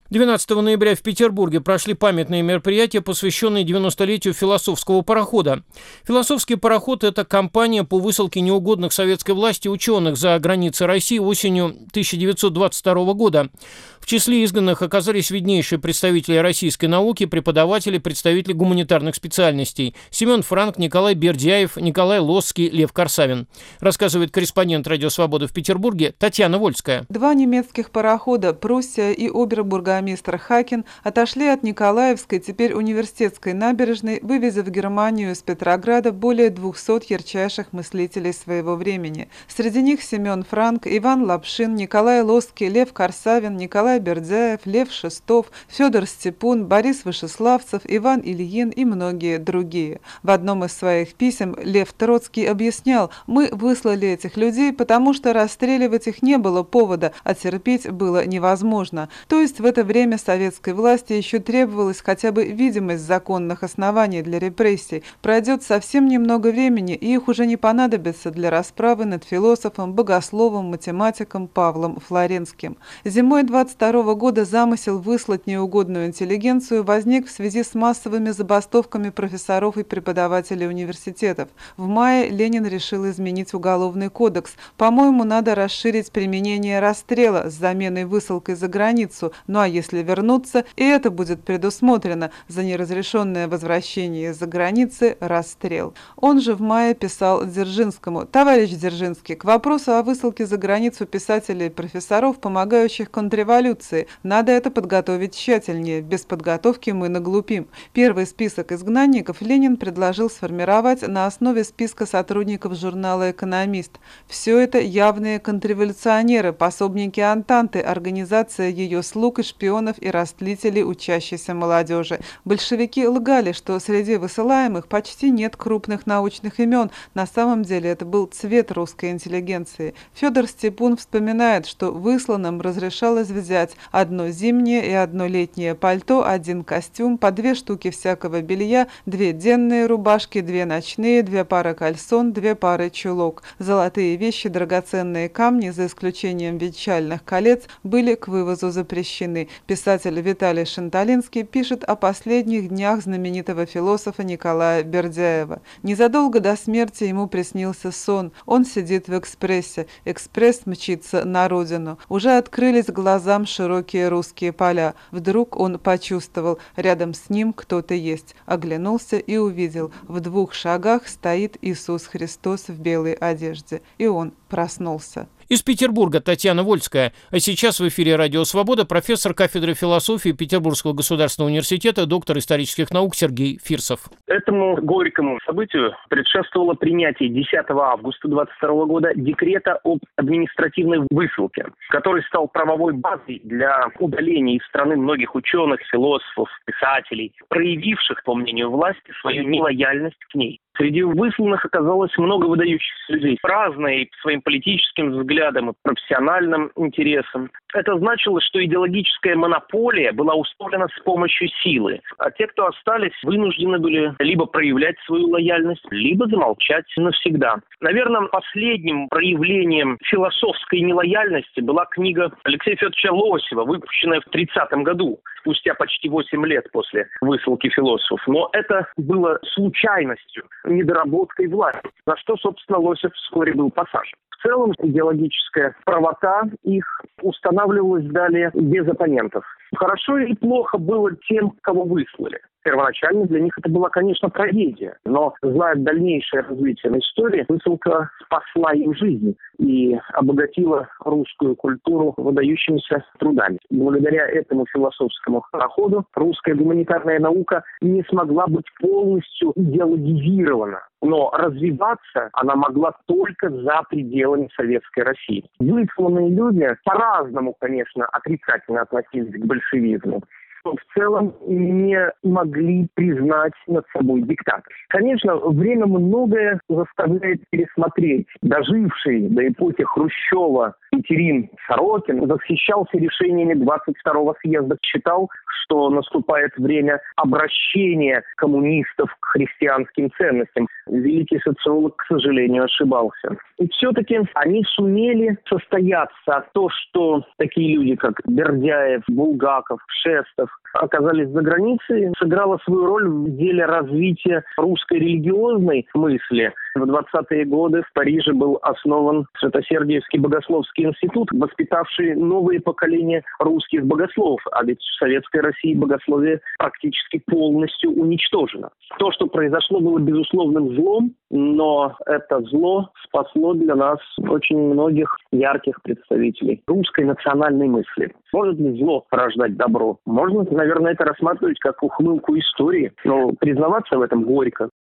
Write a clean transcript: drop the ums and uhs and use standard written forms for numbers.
12 ноября в Петербурге прошли памятные мероприятия, посвященные 90-летию философского парохода. Философский пароход – это кампания по высылке неугодных советской власти ученых за границы России осенью 1922 года. В числе изгнанных оказались виднейшие представители российской науки, преподаватели, представители гуманитарных специальностей – Семен Франк, Николай Бердяев, Николай Лосский, Лев Корсавин. Рассказывает корреспондент «Радио Свобода» в Петербурге Татьяна Вольская. Два немецких парохода «Пруссия» и «Обербургомистр» Хакен отошли от Николаевской, теперь университетской набережной, вывезя в Германию из Петрограда более 200 ярчайших мыслителей своего времени. Среди них Семен Франк, Иван Лапшин, Николай Лосский, Лев Корсавин, Николай Бердяев, Лев Шестов, Федор Степун, Борис Вышеславцев, Иван Ильин и многие другие. В одном из своих писем Лев Троцкий объяснял: «Мы выслали этих людей, потому что расстреливать их не было повода, а терпеть было невозможно». То есть в это время советской власти еще требовалась хотя бы видимость законных оснований для репрессий. Пройдет совсем немного времени, и их уже не понадобится для расправы над философом, богословом, математиком Павлом Флоренским. Зимой 22 года замысел выслать неугодную интеллигенцию возник в связи с массовыми забастовками профессоров и преподавателей университетов. В мае Ленин решил изменить Уголовный кодекс. По-моему, надо расширить применение расстрела с заменой высылкой за границу, ну а если вернуться, и это будет предусмотрено, за неразрешенное возвращение из-за границы расстрел. Он же в мае писал Дзержинскому: «Товарищ Дзержинский, к вопросу о высылке за границу писателей и профессоров, помогающих контрреволюции, надо это подготовить тщательнее, без подготовки мы наглупим». Первый список изгнанников Ленин предложил сформировать на основе списка сотрудников журнала «Экономист». Все это явные контрреволюционеры, пособники Антанты, организация ее слуг и шпионов и растлителей учащейся молодежи. Большевики лгали, что среди высылаемых почти нет крупных научных имен. На самом деле это был цвет русской интеллигенции. Федор Степун вспоминает, что высланным разрешалось взять одно зимнее и одно летнее пальто, один костюм, по 2 штуки всякого белья, 2 денные рубашки, 2 ночные, 2 пары кальсон, 2 пары чулок. Золотые вещи, драгоценные камни, за исключением венчальных колец, были к вывозу запрещены. Писатель Виталий Шанталинский пишет о последних днях знаменитого философа Николая Бердяева. Незадолго до смерти ему приснился сон. Он сидит в экспрессе. Экспресс мчится на родину. Уже открылись глазам широкие русские поля. Вдруг он почувствовал, рядом с ним кто-то есть. Оглянулся и увидел: в 2 шагах стоит Иисус Христос в белой одежде. И он проснулся. Из Петербурга Татьяна Вольская. А сейчас в эфире «Радио Свобода» профессор кафедры философии Петербургского государственного университета, доктор исторических наук Сергей Фирсов. Этому горькому событию предшествовало принятие 10 августа 2022 года декрета об административной высылке, который стал правовой базой для удаления из страны многих ученых, философов, писателей, проявивших, по мнению власти, свою нелояльность к ней. Среди высланных оказалось много выдающихся людей, разные по своим политическим взглядам и профессиональным интересам. Это значило, что идеологическая монополия была установлена с помощью силы, а те, кто остались, вынуждены были либо проявлять свою лояльность, либо замолчать навсегда. Наверное, последним проявлением философской нелояльности была книга Алексея Федоровича Лосева, выпущенная в 1930 году, спустя почти 8 лет после высылки философов. Но это было случайностью, недоработкой власти, за что, собственно, Лосев вскоре был посажен. В целом идеологическая правота их устанавливалась далее без оппонентов. Хорошо и плохо было тем, кого выслали. Первоначально для них это была, конечно, трагедия, но, зная дальнейшее развитие истории, высылка спасла им жизнь и обогатила русскую культуру выдающимися трудами. Благодаря этому философскому ходу русская гуманитарная наука не смогла быть полностью идеологизирована, но развиваться она могла только за пределами Советской России. Высланные люди по-разному, конечно, отрицательно относились к большевизму. в целом не могли признать над собой диктатор. Конечно, время многое заставляет пересмотреть. Доживший до эпохи Хрущева Екатерин Сорокин восхищался решениями 22-го съезда, считал, что наступает время обращения коммунистов к христианским ценностям. Великий социолог, к сожалению, ошибался. И все-таки они сумели состояться. То, что такие люди, как Бердяев, Булгаков, Шестов, оказались за границей, сыграло свою роль в деле развития русской религиозной мысли. В 20-е годы в Париже был основан Свято-Сергиевский богословский институт, воспитавший новые поколения русских богословов. А ведь в Советской России богословие практически полностью уничтожено. То, что произошло, было безусловным злом, но это зло спасло для нас очень многих ярких представителей русской национальной мысли. Может ли зло порождать добро? Можно, наверное, это рассматривать как ухмылку истории, но признаваться в этом горько.